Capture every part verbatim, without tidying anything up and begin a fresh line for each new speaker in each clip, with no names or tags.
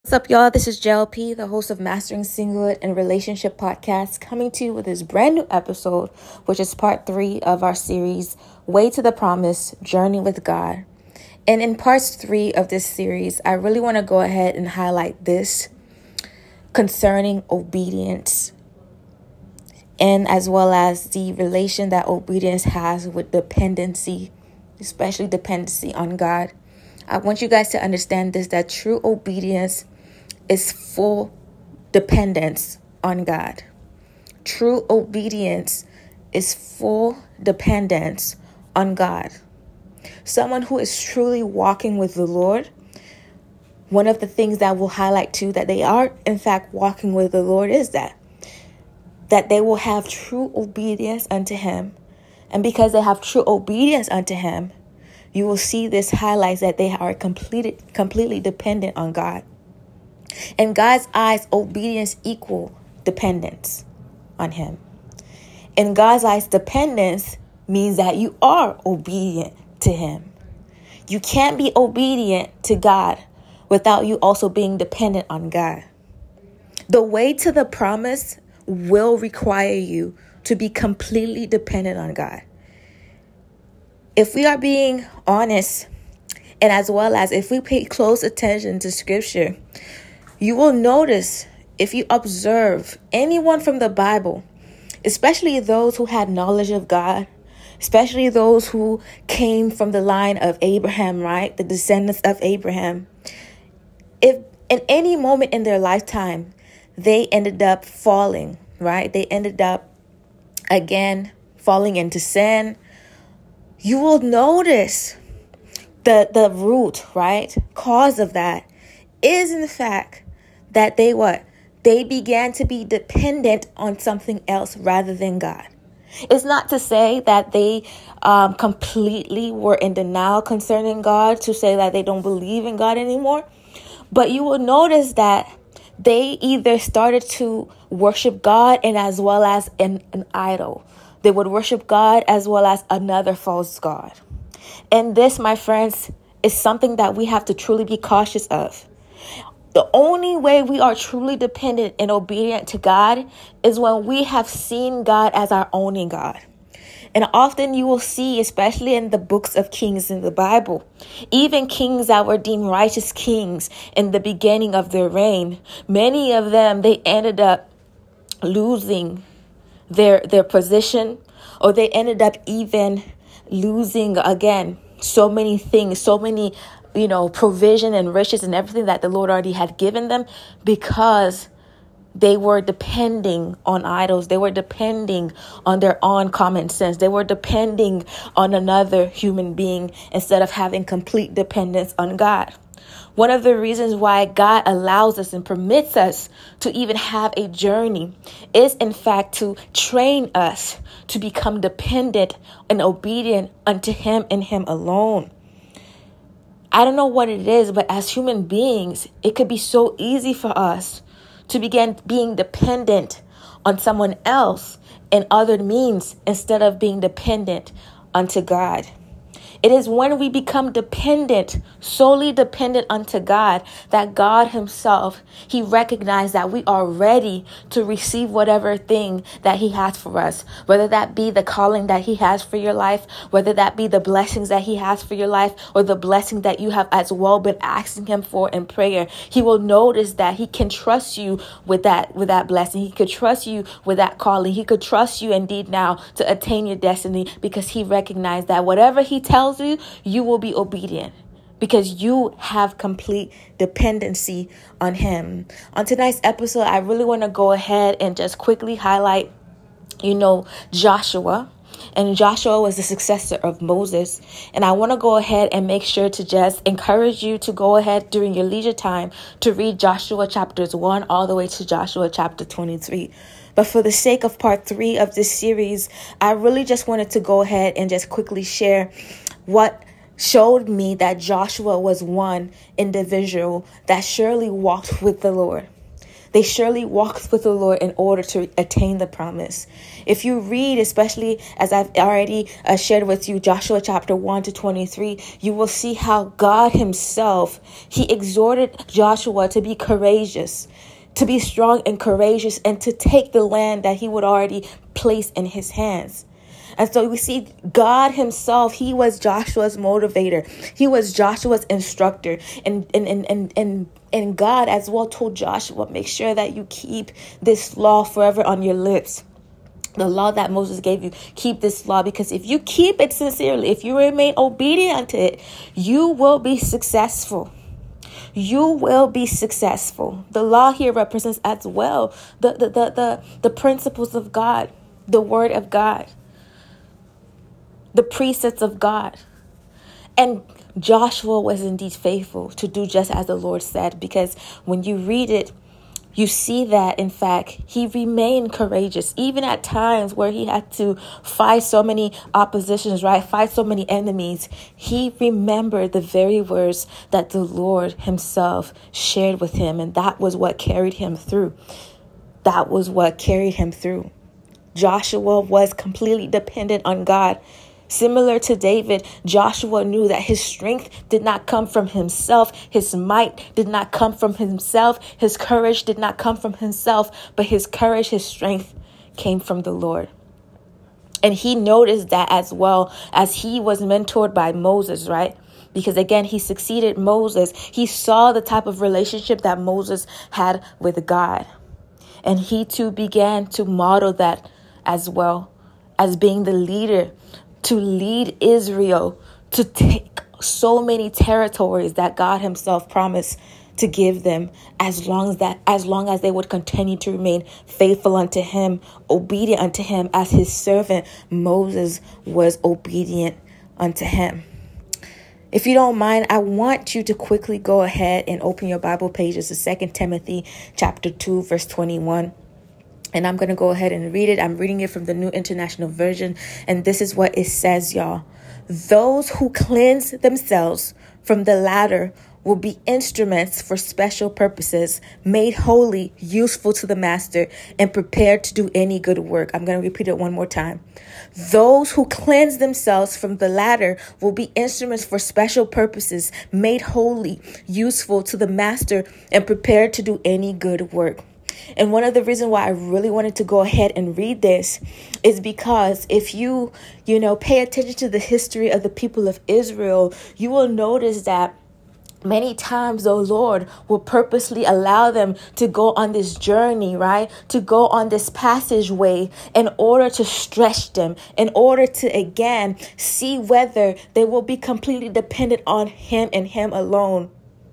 What's up, y'all? This is J L P, the host of Mastering Singlehood and Relationship Podcast, coming to you with this brand new episode, which is part three of our series, Way to the Promise, Journey with God. And in part three of this series, I really want to go ahead and highlight this concerning obedience, and as well as the relation that obedience has with dependency, especially dependency on God. I want you guys to understand this, that true obedience is full dependence on God. True obedience is full dependence on God. Someone who is truly walking with the Lord, one of the things that will highlight too that they are in fact walking with the Lord is that that they will have true obedience unto Him. And because they have true obedience unto Him, you will see this highlights that they are completed, completely dependent on God. In God's eyes, obedience equal dependence on Him. In God's eyes, dependence means that you are obedient to Him. You can't be obedient to God without you also being dependent on God. The way to the promise will require you to be completely dependent on God. If we are being honest, and as well as if we pay close attention to Scripture, you will notice, if you observe anyone from the Bible, especially those who had knowledge of God, especially those who came from the line of Abraham, right? The descendants of Abraham. If in any moment in their lifetime, they ended up falling, right? They ended up, again, falling into sin. You will notice the, the root, right? Cause of that is, in fact, that they what? They began to be dependent on something else rather than God. It's not to say that they um, completely were in denial concerning God, to say that they don't believe in God anymore. But you will notice that they either started to worship God and as well as an, an idol. They would worship God as well as another false god. And this, my friends, is something that we have to truly be cautious of. The only way we are truly dependent and obedient to God is when we have seen God as our only God. And often you will see, especially in the books of kings in the Bible, even kings that were deemed righteous kings in the beginning of their reign, many of them, they ended up losing their their position, or they ended up even losing, again, so many things, so many, you know, provision and riches and everything that the Lord already had given them, because they were depending on idols. They were depending on their own common sense. They were depending on another human being instead of having complete dependence on God. One of the reasons why God allows us and permits us to even have a journey is, in fact, to train us to become dependent and obedient unto Him and Him alone. I don't know what it is, but as human beings, it could be so easy for us to begin being dependent on someone else and other means instead of being dependent unto God. It is when we become dependent, solely dependent unto God, that God Himself, He recognized that we are ready to receive whatever thing that He has for us, whether that be the calling that He has for your life, whether that be the blessings that He has for your life, or the blessing that you have as well been asking Him for in prayer. He will notice that He can trust you with that, with that blessing. He could trust you with that calling. He could trust you indeed now to attain your destiny, because He recognized that whatever He tells you, you will be obedient because you have complete dependency on Him. On tonight's episode, I really want to go ahead and just quickly highlight, you know, Joshua. And Joshua was the successor of Moses. And I want to go ahead and make sure to just encourage you to go ahead during your leisure time to read Joshua chapters one all the way to Joshua chapter twenty-three. But for the sake of part three of this series, I really just wanted to go ahead and just quickly share what showed me that Joshua was one individual that surely walked with the Lord. They surely walked with the Lord in order to attain the promise. If you read, especially as I've already uh, shared with you, Joshua chapter one to twenty-three, you will see how God himself, he exhorted Joshua to be courageous, to be strong and courageous, and to take the land that he would already place in his hands. And so we see God himself, he was Joshua's motivator. He was Joshua's instructor. And, and, and, and, and, and God as well told Joshua, make sure that you keep this law forever on your lips. The law that Moses gave you, keep this law, because if you keep it sincerely, if you remain obedient unto it, you will be successful. You will be successful. The law here represents as well the, the, the, the, the principles of God, the word of God, the precepts of God. And Joshua was indeed faithful to do just as the Lord said, because when you read it, you see that, in fact, he remained courageous, even at times where he had to fight so many oppositions, right? Fight so many enemies. He remembered the very words that the Lord himself shared with him. And that was what carried him through. That was what carried him through. Joshua was completely dependent on God. Similar to David, Joshua knew that his strength did not come from himself. His might did not come from himself. His courage did not come from himself, but his courage, his strength came from the Lord. And he noticed that as well as he was mentored by Moses, right? Because again, he succeeded Moses. He saw the type of relationship that Moses had with God. And he too began to model that as well as being the leader to lead Israel to take so many territories that God himself promised to give them, as long as that, as long as they would continue to remain faithful unto him, obedient unto him, as his servant Moses was obedient unto him. If you don't mind, I want you to quickly go ahead and open your Bible pages to Second Timothy chapter two, verse twenty-one. And I'm going to go ahead and read it. I'm reading it from the New International Version. And this is what it says, y'all. Those who cleanse themselves from the latter will be instruments for special purposes, made holy, useful to the master, and prepared to do any good work. I'm going to repeat it one more time. Those who cleanse themselves from the latter will be instruments for special purposes, made holy, useful to the master, and prepared to do any good work. And one of the reasons why I really wanted to go ahead and read this is because if you, you know, pay attention to the history of the people of Israel, you will notice that many times the Lord will purposely allow them to go on this journey, right? To go on this passageway in order to stretch them, in order to, again, see whether they will be completely dependent on him and him alone.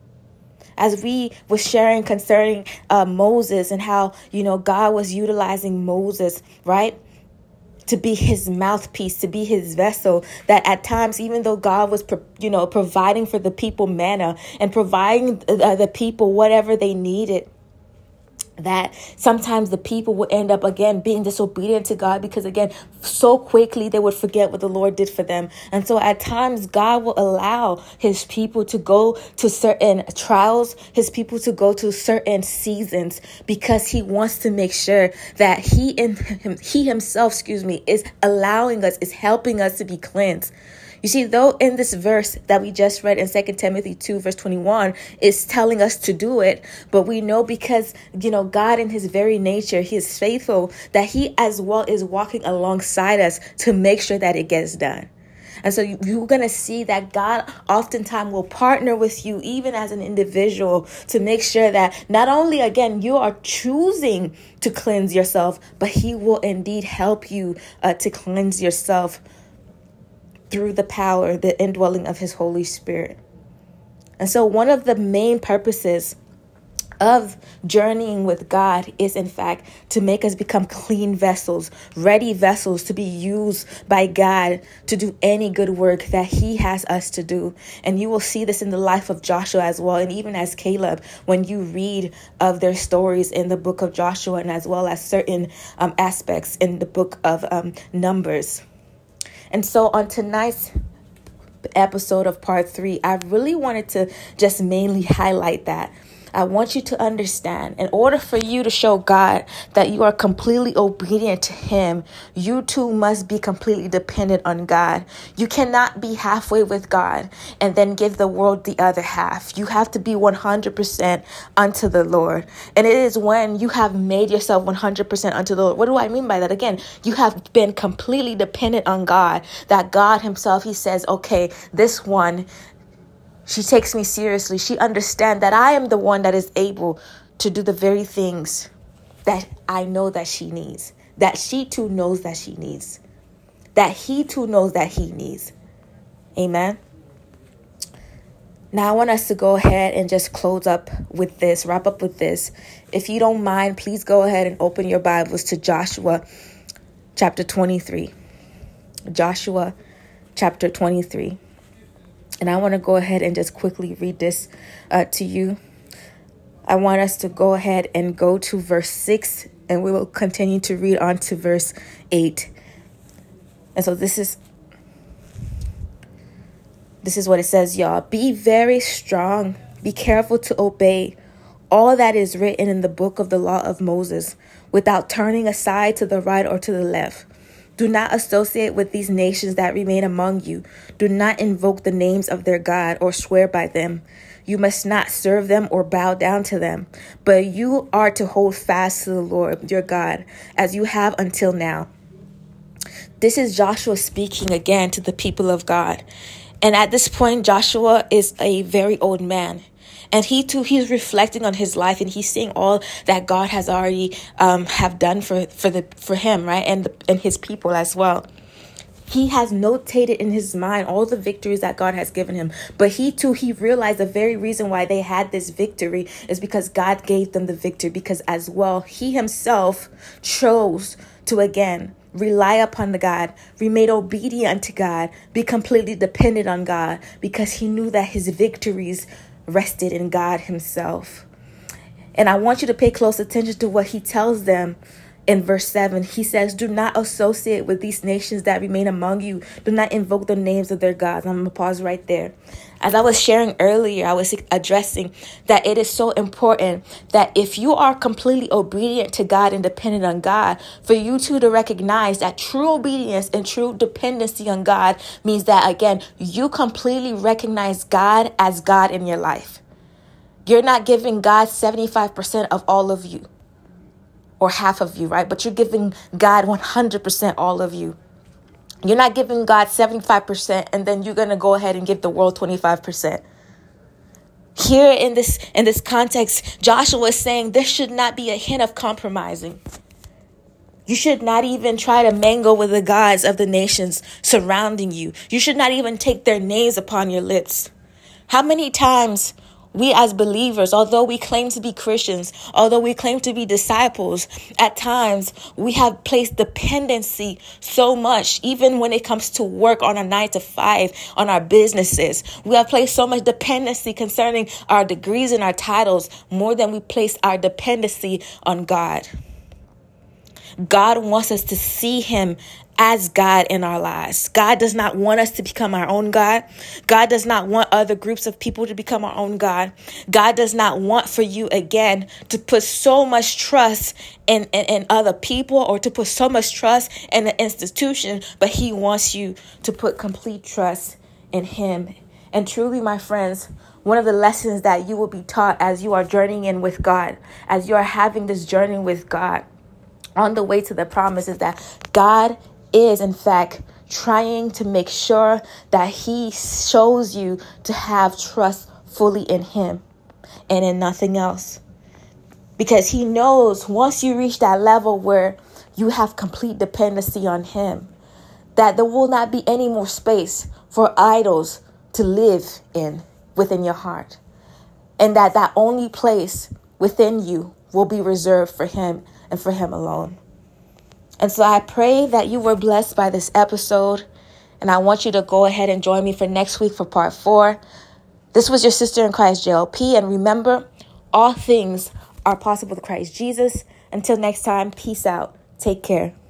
As we were sharing concerning uh, Moses and how, you know, God was utilizing Moses, right, to be his mouthpiece, to be his vessel, that at times, even though God was, pro- you know, providing for the people manna and providing uh, the people whatever they needed, that sometimes the people would end up, again, being disobedient to God because, again, so quickly they would forget what the Lord did for them. And so at times God will allow his people to go to certain trials, his people to go to certain seasons, because he wants to make sure that he and him, he himself, excuse me, is allowing us, is helping us to be cleansed. You see, though in this verse that we just read in Second Timothy two, verse twenty-one, is telling us to do it. But we know because, you know, God in his very nature, he is faithful, that he as well is walking alongside us to make sure that it gets done. And so you're going to see that God oftentimes will partner with you, even as an individual, to make sure that not only, again, you are choosing to cleanse yourself, but he will indeed help you uh, to cleanse yourself through the power, the indwelling of his Holy Spirit. And so one of the main purposes of journeying with God is, in fact, to make us become clean vessels, ready vessels to be used by God to do any good work that he has us to do. And you will see this in the life of Joshua as well, and even as Caleb, when you read of their stories in the book of Joshua, and as well as certain um, aspects in the book of um, Numbers. And so on tonight's episode of part three, I really wanted to just mainly highlight that. I want you to understand, in order for you to show God that you are completely obedient to him, you too must be completely dependent on God. You cannot be halfway with God and then give the world the other half. You have to be one hundred percent unto the Lord. And it is when you have made yourself one hundred percent unto the Lord. What do I mean by that? Again, you have been completely dependent on God, that God himself, he says, okay, this one, she takes me seriously. She understands that I am the one that is able to do the very things that I know that she needs, that she too knows that she needs, that he too knows that he needs. Amen. Now I want us to go ahead and just close up with this, wrap up with this. If you don't mind, please go ahead and open your Bibles to Joshua chapter twenty-three. Joshua chapter twenty-three. And I want to go ahead and just quickly read this uh, to you. I want us to go ahead and go to verse six, and we will continue to read on to verse eight. And so this is this is what it says, y'all. Be very strong. Be careful to obey all that is written in the book of the law of Moses, without turning aside to the right or to the left. Do not associate with these nations that remain among you. Do not invoke the names of their God or swear by them. You must not serve them or bow down to them, but you are to hold fast to the Lord your God, as you have until now. This is Joshua speaking again to the people of God. And at this point, Joshua is a very old man. And he too, he's reflecting on his life, and he's seeing all that God has already um, have done for, for the for him, right? And the, and his people as well. He has notated in his mind all the victories that God has given him. But he too, he realized the very reason why they had this victory is because God gave them the victory. Because as well, he himself chose to again rely upon the God, remain obedient to God, be completely dependent on God, because he knew that his victories rested in God himself. And I want you to pay close attention to what he tells them in verse seven. He says, do not associate with these nations that remain among you. Do not invoke the names of their gods. I'm going to pause right there. As I was sharing earlier, I was addressing that it is so important that if you are completely obedient to God and dependent on God, for you too to recognize that true obedience and true dependency on God means that, again, you completely recognize God as God in your life. You're not giving God seventy-five percent of all of you or half of you, right? But you're giving God one hundred percent all of you. You're not giving God seventy-five percent and then you're going to go ahead and give the world twenty-five percent. Here in this in this context, Joshua is saying there should not be a hint of compromising. You should not even try to mingle with the gods of the nations surrounding you. You should not even take their names upon your lips. How many times we as believers, although we claim to be Christians, although we claim to be disciples, at times we have placed dependency so much, even when it comes to work on a nine to five, on our businesses. We have placed so much dependency concerning our degrees and our titles more than we place our dependency on God. God wants us to see him as God in our lives. God does not want us to become our own God. God does not want other groups of people to become our own God. God does not want for you, again, to put so much trust in, in, in other people or to put so much trust in an institution, but he wants you to put complete trust in him. And truly, my friends, one of the lessons that you will be taught as you are journeying in with God, as you are having this journey with God on the way to the promise, is that God is, in fact, trying to make sure that he shows you to have trust fully in him and in nothing else. Because he knows once you reach that level where you have complete dependency on him, that there will not be any more space for idols to live in within your heart. And that that only place within you will be reserved for him and for him alone. And so I pray that you were blessed by this episode. And I want you to go ahead and join me for next week for part four. This was your sister in Christ, J L P. And remember, all things are possible with Christ Jesus. Until next time, peace out. Take care.